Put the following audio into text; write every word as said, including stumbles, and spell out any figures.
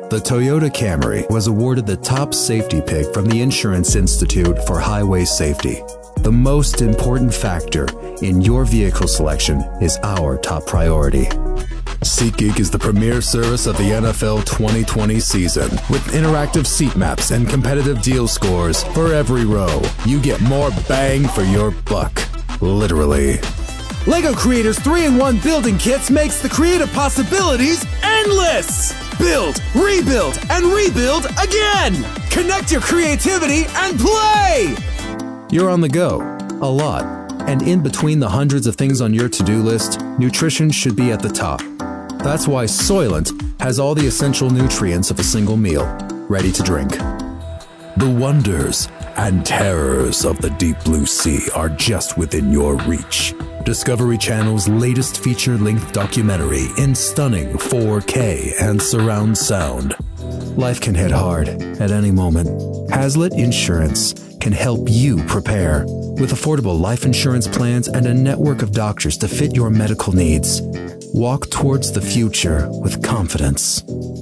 The Toyota Camry was awarded the top safety pick from the Insurance Institute for Highway Safety. The most important factor in your vehicle selection is our top priority. SeatGeek is the premier service of the N F L twenty twenty season. With interactive seat maps and competitive deal scores for every row, you get more bang for your buck. Literally. LEGO Creators three in one Building Kits makes the creative possibilities endless! Build, rebuild, and rebuild again! Connect your creativity and play! You're on the go, a lot, and in between the hundreds of things on your to-do list, nutrition should be at the top. That's why Soylent has all the essential nutrients of a single meal, ready to drink. The wonders and terrors of the deep blue sea are just within your reach. Discovery Channel's latest feature-length documentary in stunning four K and surround sound. Life can hit hard at any moment. Hazlitt Insurance can help you prepare with affordable life insurance plans and a network of doctors to fit your medical needs. Walk towards the future with confidence.